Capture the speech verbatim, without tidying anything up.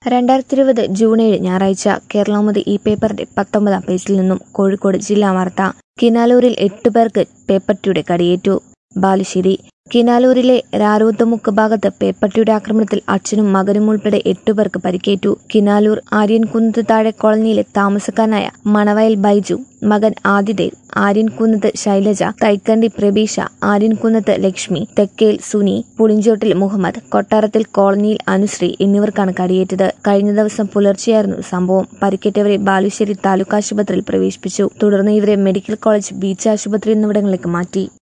രണ്ടായിരത്തി ഇരുപത് ജൂൺ ഏഴ് ഞായറാഴ്ച കേരളകൗമുദി ഈ പേപ്പറിന്റെ പത്തൊമ്പതാം പേജിൽ നിന്നും കോഴിക്കോട് ജില്ലാ വാർത്ത. കിനാലൂരിൽ എട്ടുപേർക്ക് പേപ്പട്ടിയുടെ കടിയേറ്റു. ബാലുശ്ശേരി. കിനാലൂരിലെ രാരോത്തമുക്ക് ഭാഗത്ത് പേപ്പട്ടിയുടെ ആക്രമണത്തിൽ അച്ഛനും മകനും ഉൾപ്പെടെ എട്ടുപേർക്ക് പരിക്കേറ്റു. കിനാലൂർ ആര്യൻകുന്നത്ത് താഴെ കോളനിയിലെ താമസക്കാരനായ മണവയൽ ബൈജു, മകൻ ആദിദേവ്, ആര്യൻകുന്നത്ത് ശൈലജ, തൈക്കണ്ടി പ്രബീഷ, ആര്യൻകുന്നത്ത് ലക്ഷ്മി, തെക്കേൽ സുനി, പുളിഞ്ചോട്ടിൽ മുഹമ്മദ്, കൊട്ടാരത്തിൽ കോളനിയിൽ അനുശ്രീ എന്നിവർക്കാണ് കടിയേറ്റത്. കഴിഞ്ഞ ദിവസം പുലർച്ചെയായിരുന്നു സംഭവം. പരിക്കേറ്റവരെ ബാലുശ്ശേരി താലൂക്ക് ആശുപത്രിയിൽ പ്രവേശിപ്പിച്ചു. തുടർന്ന് ഇവരെ മെഡിക്കൽ കോളേജ്, ബീച്ച് ആശുപത്രി എന്നിവിടങ്ങളിലേക്ക് മാറ്റി.